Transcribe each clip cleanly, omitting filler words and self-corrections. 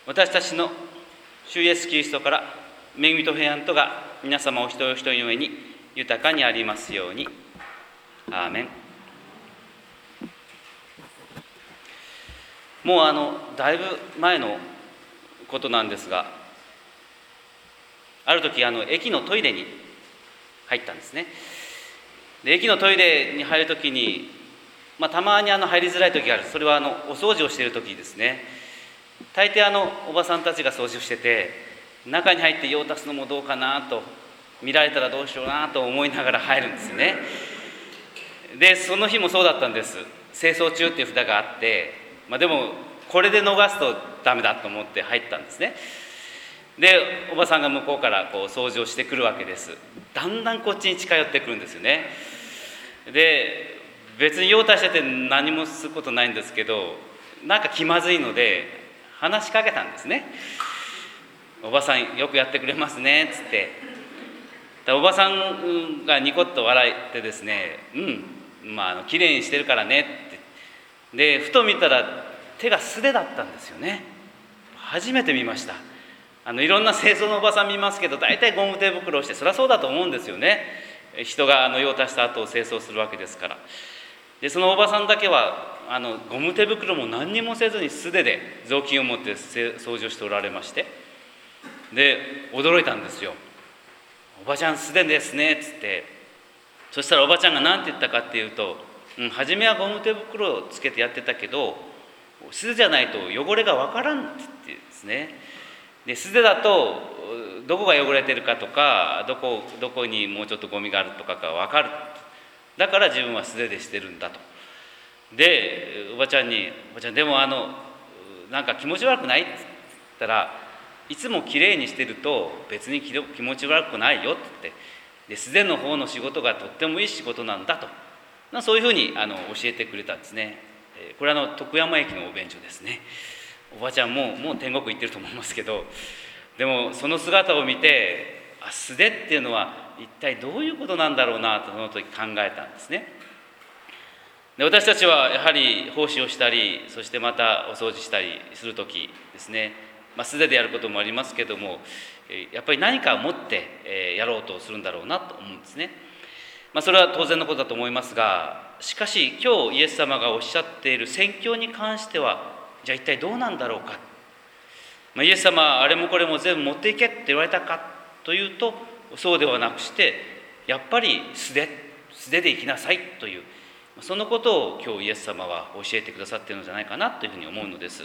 私たちの主イエスキリストから恵みと平安とが皆様お一人お一人の上に豊かにありますように。アーメン。もうだいぶ前のことなんですが、ある時駅のトイレに入ったんですね。で駅のトイレに入る時に、たまに入りづらい時がある。それはお掃除をしている時ですね。大抵おばさんたちが掃除をしてて、中に入って用を足すのもどうかなと、見られたらどうしようなと思いながら入るんですよね。でその日もそうだったんです。清掃中っていう札があって、でもこれで逃すとダメだと思って入ったんですね。でおばさんが向こうから掃除をしてくるわけです。だんだんこっちに近寄ってくるんですよね。で別に用を足してて何もすることないんですけど、なんか気まずいので話しかけたんですね。おばさんよくやってくれますねっつって。おばさんがニコッと笑ってですね、きれいにしてるからねって。でふと見たら手が素手だったんですよね。初めて見ました。いろんな清掃のおばさん見ますけど、大体ゴム手袋をして、そりゃそうだと思うんですよね。人が用を足した後を清掃するわけですから。でそのおばさんだけはゴム手袋も何にもせずに素手で雑巾を持って掃除をしておられまして、で驚いたんですよ。おばちゃん素手ですねっつって。そしたらおばちゃんが何て言ったかっていうと、初めはゴム手袋をつけてやってたけど、素手じゃないと汚れがわからんって言ってですね。で素手だとどこが汚れてるかとか、どこにもうちょっとゴミがあるとかがわかる。だから自分は素手でしてるんだと。でおばちゃんに「おばちゃんでもなんか気持ち悪くない?」って言ったら「いつもきれいにしてると別に気持ち悪くないよ」って言って、で素手の方の仕事がとってもいい仕事なんだと、そういうふうに教えてくれたんですね。これは徳山駅のお便所ですね。おばちゃんもう天国行ってると思いますけど、でもその姿を見て、素手っていうのは一体どういうことなんだろうなとその時考えたんですね。で私たちはやはり奉仕をしたり、そしてまたお掃除したりする時ですね、素手でやることもありますけども、やっぱり何かを持ってやろうとするんだろうなと思うんですね。それは当然のことだと思いますが、しかし今日イエス様がおっしゃっている宣教に関しては、じゃあ一体どうなんだろうか。イエス様はあれもこれも全部持っていけって言われたかというと、そうではなくして、やっぱり素手で行きなさいという、そのことを今日イエス様は教えてくださっているのじゃないかなというふうに思うのです。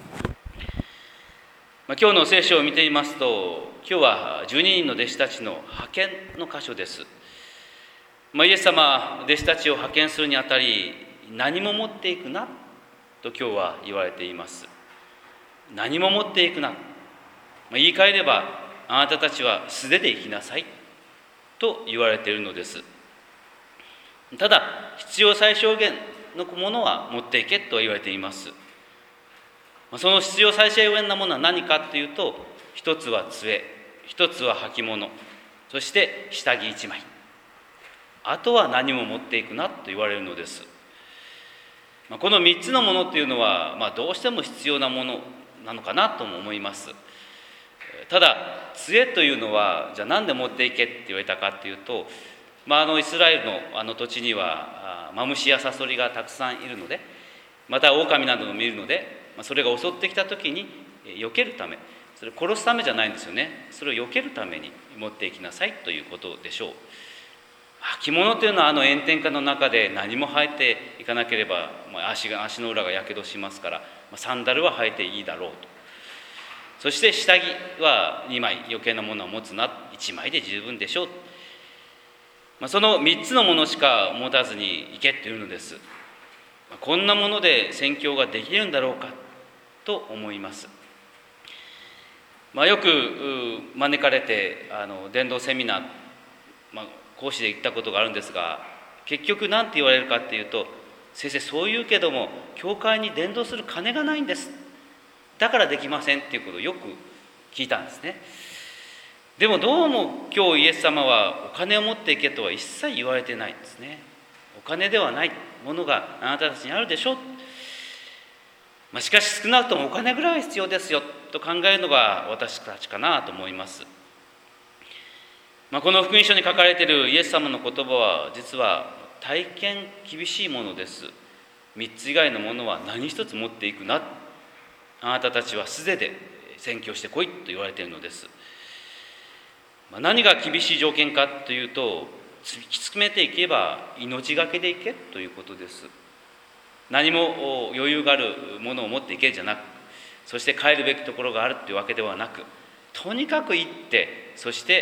今日の聖書を見ていますと、今日は12人の弟子たちの派遣の箇所です。イエス様は弟子たちを派遣するにあたり、何も持っていくなと今日は言われています。何も持っていくな、言い換えれば、あなたたちは素手で行きなさいと言われているのです。ただ必要最小限のものは持っていけと言われています。その必要最小限なものは何かというと、一つは杖、一つは履物、そして下着一枚、あとは何も持っていくなと言われるのです。この3つのものというのは、どうしても必要なものなのかなとも思います。ただ杖というのは、じゃあ何で持っていけって言われたかというと、イスラエルの土地にはマムシやサソリがたくさんいるので、また狼なども見るので、それが襲ってきた時に避けるため、それを殺すためじゃないんですよね。それを避けるために持っていきなさいということでしょう。履物というのは炎天下の中で何も履いていかなければ、足の裏がやけどしますから、サンダルは履いていいだろうと。そして下着は2枚、余計なものを持つな、1枚で十分でしょう。その3つのものしか持たずに行けっていうのです。こんなもので宣教ができるんだろうかと思います。よく招かれて伝道セミナー、講師で行ったことがあるんですが、結局何て言われるかっていうと、先生そう言うけども教会に伝道する金がないんです、だからできませんっていうことをよく聞いたんですね。でもどうも今日イエス様はお金を持っていけとは一切言われてないんですね。お金ではないものがあなたたちにあるでしょう。 しかし少なくともお金ぐらいは必要ですよと考えるのが私たちかなと思います。この福音書に書かれているイエス様の言葉は実は大変厳しいものです。3つ以外のものは何一つ持っていくな。あなたたちは素手で宣教してこいと言われているのです。何が厳しい条件かというと、突き詰めていけば命がけでいけということです。何も余裕があるものを持っていけじゃなく、そして帰るべきところがあるというわけではなく、とにかく行って、そして、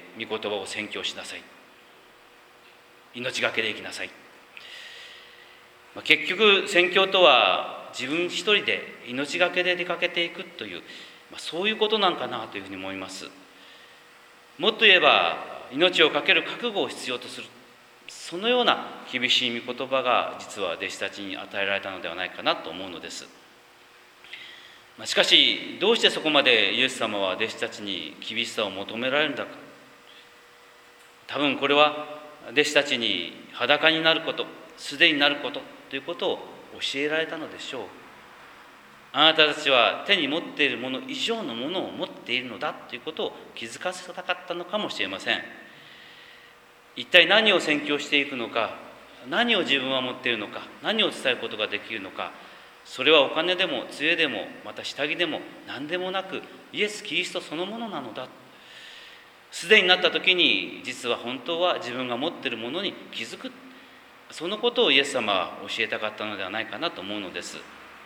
御言葉を宣教しなさい。命がけで行きなさい。結局宣教とは自分一人で命がけで出かけていくという、そういうことなんかなというふうに思います。もっと言えば命を懸ける覚悟を必要とする、そのような厳しい御言葉が実は弟子たちに与えられたのではないかなと思うのです。しかしどうしてそこまでイエス様は弟子たちに厳しさを求められるんだか。多分これは弟子たちに裸になること、素手になることということを教えられたのでしょう。あなたたちは手に持っているもの以上のものを持っているのだということを気づかせたかったのかもしれません。一体何を宣教していくのか、何を自分は持っているのか、何を伝えることができるのか、それはお金でも杖でもまた下着でも何でもなく、イエス・キリストそのものなのだ。すでになった時に実は本当は自分が持っているものに気づく、そのことをイエス様は教えたかったのではないかなと思うのです。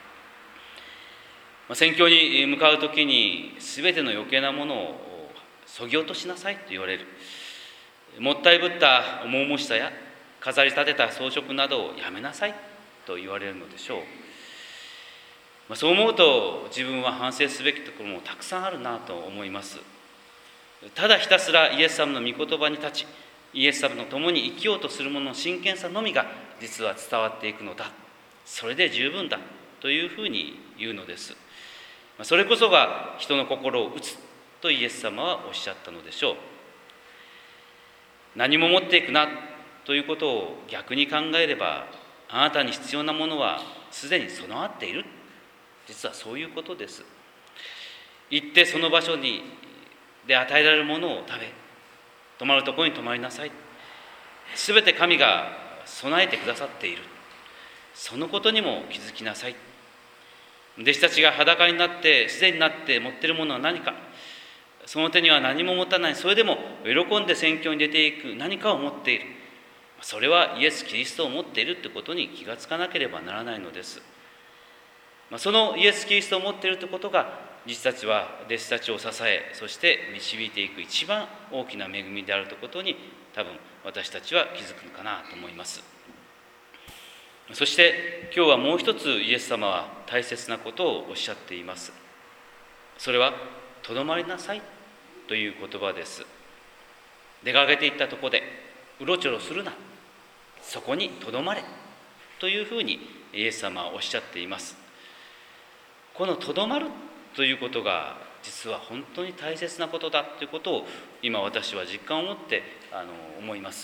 宣教に向かう時に全ての余計なものを削ぎ落としなさいと言われる。もったいぶった重々しさや飾り立てた装飾などをやめなさいと言われるのでしょう。そう思うと自分は反省すべきところもたくさんあるなと思います。ただひたすらイエス様の御言葉に立ち、イエス様と共に生きようとする者の真剣さのみが実は伝わっていくのだ。それで十分だというふうに言うのです。それこそが人の心を打つとイエス様はおっしゃったのでしょう。何も持っていくなということを逆に考えれば、あなたに必要なものはすでに備わっている。実はそういうことです。行ってその場所にで与えられるものを食べ、泊まるところに泊まりなさい。すべて神が備えてくださっている。そのことにも気づきなさい。弟子たちが裸になってすでになって持っているものは何か、その手には何も持たない、それでも喜んで宣教に出ていく何かを持っている。それはイエス・キリストを持っているということに気がつかなければならないのです。そのイエス・キリストを持っているということが、弟子たちは弟子たちを支え、そして導いていく一番大きな恵みであるということに、多分私たちは気づくのかなと思います。そして今日はもう一つイエス様は大切なことをおっしゃっています。それはとどまりなさいという言葉です。出かけていったところでうろちょろするな、そこにとどまれというふうにイエス様はおっしゃっています。このとどまるということが実は本当に大切なことだということを今私は実感を持って思います。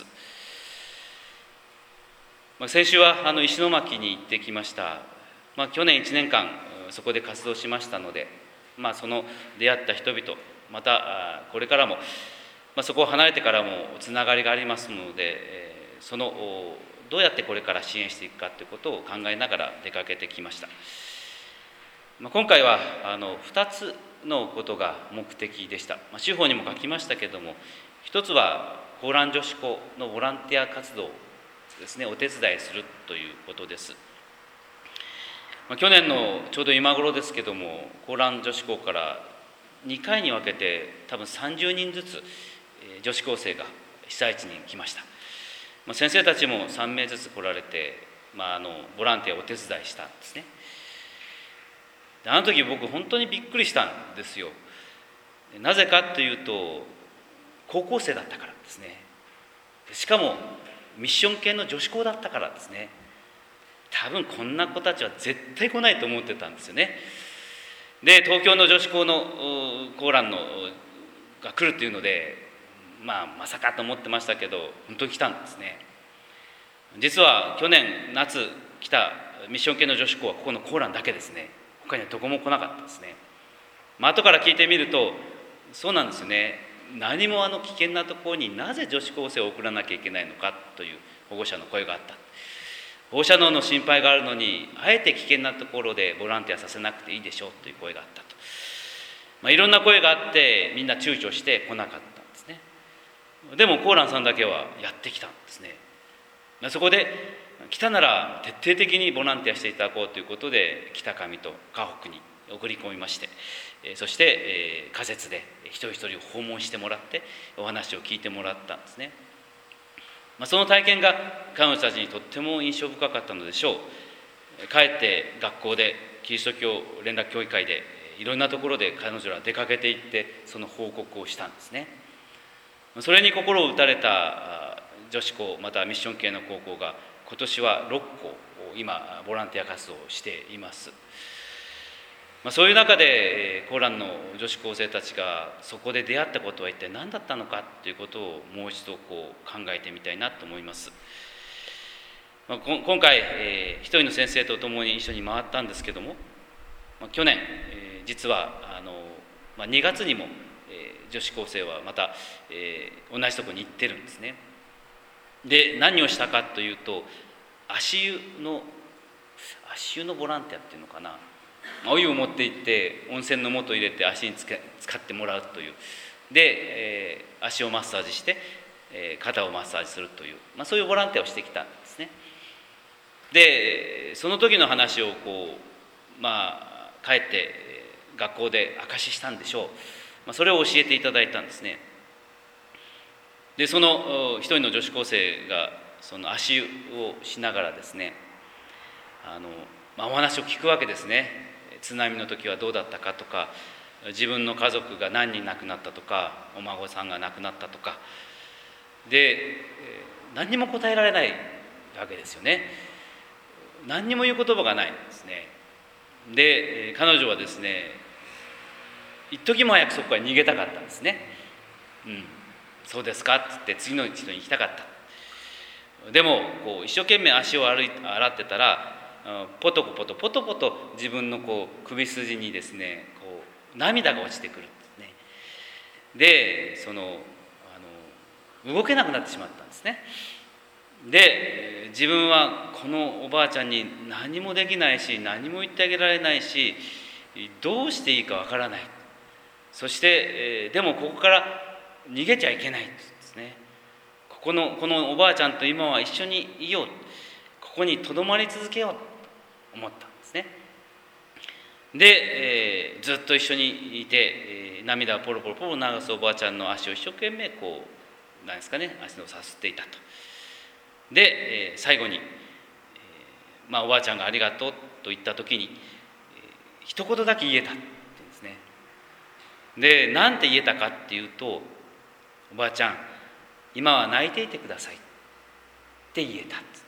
先週は石巻に行ってきました。去年1年間そこで活動しましたので、その出会った人々、またこれからも、そこを離れてからもつながりがありますので、どうやってこれから支援していくかということを考えながら出かけてきました。今回は2つのことが目的でした。手法にも書きましたけれども、一つはコーラン女子校のボランティア活動ですね、お手伝いするということです。去年のちょうど今頃ですけども、コーラン女子校から2回に分けて多分30人ずつ女子高生が被災地に来ました。先生たちも3名ずつ来られて、ボランティアをお手伝いしたんですね。あの時僕本当にびっくりしたんですよ。なぜかというと、高校生だったからですね。しかもミッション系の女子校だったからですね。多分こんな子たちは絶対来ないと思ってたんですよね。で、東京の女子校のコーランのが来るっていうので、まさかと思ってましたけど、本当に来たんですね。実は去年夏来たミッション系の女子校はここのコーランだけですね。 他にはどこも来なかったですね。後から聞いてみるとそうなんですよね。何も危険なところになぜ女子高生を送らなきゃいけないのかという保護者の声があった。放射能の心配があるのにあえて危険なところでボランティアさせなくていいでしょうという声があったと。いろんな声があってみんな躊躇して来なかったんですね。でもコーランさんだけはやってきたんですね。そこで来たなら徹底的にボランティアしていただこうということで北上と河北に送り込みまして、そして仮設で一人一人を訪問してもらってお話を聞いてもらったんですね。その体験が彼女たちにとっても印象深かったのでしょう。帰って学校でキリスト教連絡協議会でいろんなところで彼女ら出かけていってその報告をしたんですね。それに心を打たれた女子校またミッション系の高校が今年は6校今ボランティア活動をしています。そういう中でコーランの女子高生たちがそこで出会ったことは一体何だったのかということをもう一度考えてみたいなと思います。今回一人の先生と共に一緒に回ったんですけども、去年実は2月にも女子高生はまた同じところに行ってるんですね。で何をしたかというと足湯のボランティアっていうのかな、お湯を持って行って温泉の素を入れて足に使ってもらうというで、足をマッサージして、肩をマッサージするという、そういうボランティアをしてきたんですね。でその時の話を帰って学校で証ししたんでしょう。それを教えていただいたんですね。でその一人の女子高生がその足湯をしながらですねお話を聞くわけですね。津波の時はどうだったかとか自分の家族が何人亡くなったとかお孫さんが亡くなったとかで何にも答えられないわけですよね。何にも言う言葉がないんですね。で彼女はですね一時も早くそこから逃げたかったんですね。そうですかって言って次の人に行きたかった。でも一生懸命足を洗ってたらポトポト自分の首筋にですね涙が落ちてくるんですね。で動けなくなってしまったんですね。で自分はこのおばあちゃんに何もできないし何も言ってあげられないしどうしていいかわからない。そして、でもここから逃げちゃいけないんですね。このおばあちゃんと今は一緒にいよう、ここにとどまり続けようと思ったんですね。で、ずっと一緒にいて、涙をポロポロ流すおばあちゃんの足を一生懸命何ですかね、足をさすっていたと。で、最後に、おばあちゃんがありがとうと言った時に、一言だけ言えたって言うんですね。で、なんて言えたかっていうと、おばあちゃん、今は泣いていてくださいって言えたっつって。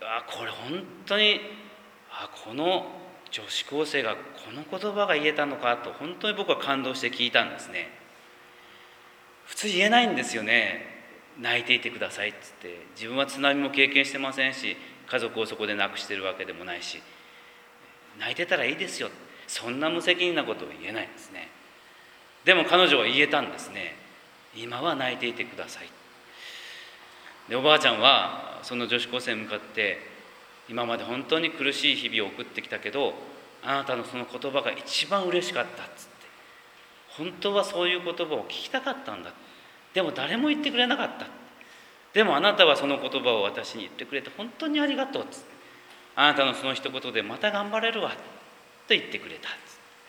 これ本当にこの女子高生がこの言葉が言えたのかと本当に僕は感動して聞いたんですね。普通言えないんですよね。泣いていてくださいっつって。自分は津波も経験してませんし家族をそこで亡くしてるわけでもないし泣いてたらいいですよ、そんな無責任なことを言えないんですね。でも彼女は言えたんですね。今は泣いていてください。でおばあちゃんはその女子高生に向かって今まで本当に苦しい日々を送ってきたけどあなたのその言葉が一番嬉しかったっつって、本当はそういう言葉を聞きたかったんだ、でも誰も言ってくれなかった、でもあなたはその言葉を私に言ってくれて本当にありがとうっつって、あなたのその一言でまた頑張れるわと言ってくれたっつって。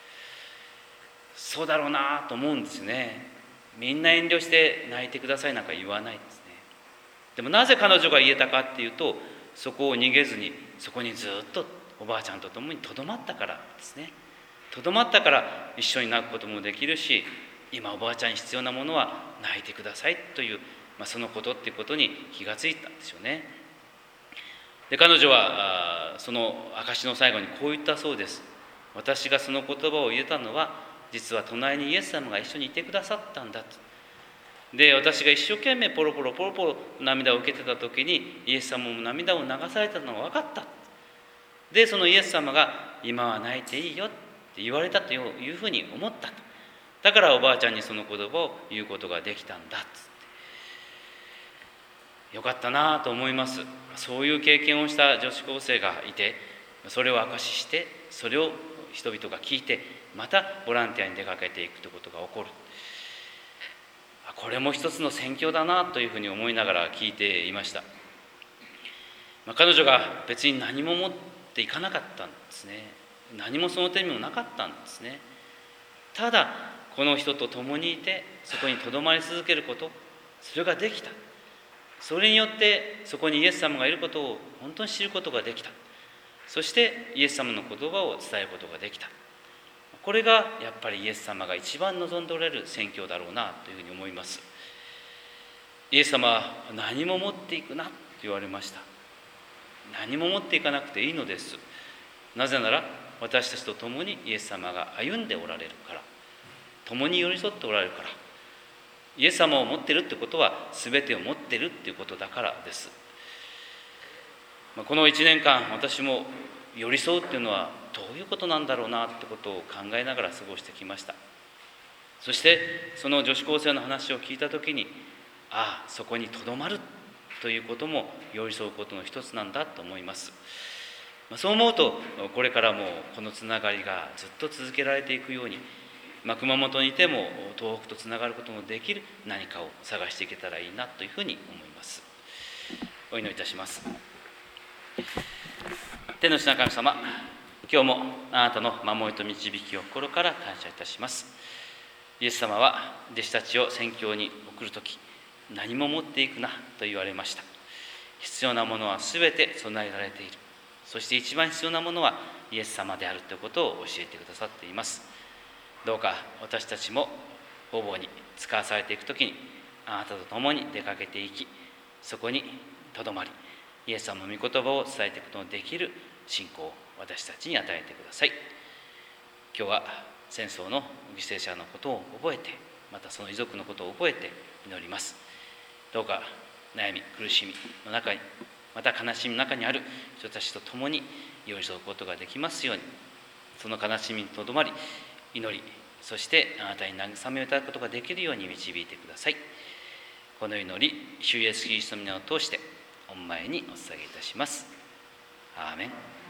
そうだろうなと思うんですね。みんな遠慮して泣いてくださいなんか言わないんですね。でもなぜ彼女が言えたかっていうと、そこを逃げずにそこにずっとおばあちゃんと共にとどまったからですね。とどまったから一緒に泣くこともできるし、今おばあちゃんに必要なものは泣いてくださいという、そのことっていうことに気がついたんですよね。で彼女はその証の最後にこう言ったそうです。私がその言葉を言えたのは実は隣にイエス様が一緒にいてくださったんだと。で私が一生懸命ポロポロ涙を受けてた時にイエス様も涙を流されたのが分かった。 でそのイエス様が今は泣いていいよって言われたというふうに思ったと。だからおばあちゃんにその言葉を言うことができたんだっつって、よかったなと思います。そういう経験をした女子高生がいて、それを証しして、それを人々が聞いて、またボランティアに出かけていくということが起こる。これも一つの宣教だなというふうに思いながら聞いていました。彼女が別に何も持っていかなかったんですね。何もその手にもなかったんですね。ただこの人と共にいて、そこにとどまり続けること、それができた。それによってそこにイエス様がいることを本当に知ることができた。そしてイエス様の言葉を伝えることができた。これがやっぱりイエス様が一番望んでおられる宣教だろうなというふうに思います。イエス様は何も持っていくなと言われました。何も持っていかなくていいのです。なぜなら私たちと共にイエス様が歩んでおられるから、共に寄り添っておられるから。イエス様を持っているってことは全てを持っているっていうことだからです。この1年間私も寄り添うっていうのはどういうことなんだろうなってことを考えながら過ごしてきました。そしてその女子高生の話を聞いたときに、そこにとどまるということも寄り添うことの一つなんだと思います。そう思うとこれからもこのつながりがずっと続けられていくように、熊本にいても東北とつながることのできる何かを探していけたらいいなというふうに思います。お祈りいたします。天の父なる神様、今日もあなたの守りと導きを心から感謝いたします。イエス様は弟子たちを宣教に送るとき、何も持っていくなと言われました。必要なものはすべて備えられている。そして一番必要なものはイエス様であるということを教えてくださっています。どうか私たちも方々に使わされていくときに、あなたと共に出かけていき、そこにとどまり、イエス様の御言葉を伝えていくことのできる信仰を私たちに与えてください。今日は戦争の犠牲者のことを覚えて、またその遺族のことを覚えて祈ります。どうか悩み苦しみの中に、また悲しみの中にある人たちと共に寄り添うことができますように、その悲しみにとどまり祈り、そしてあなたに慰めをいただくことができるように導いてください。この祈り、主イエスキリストの皆を通して御前にお捧げいたします。アーメン。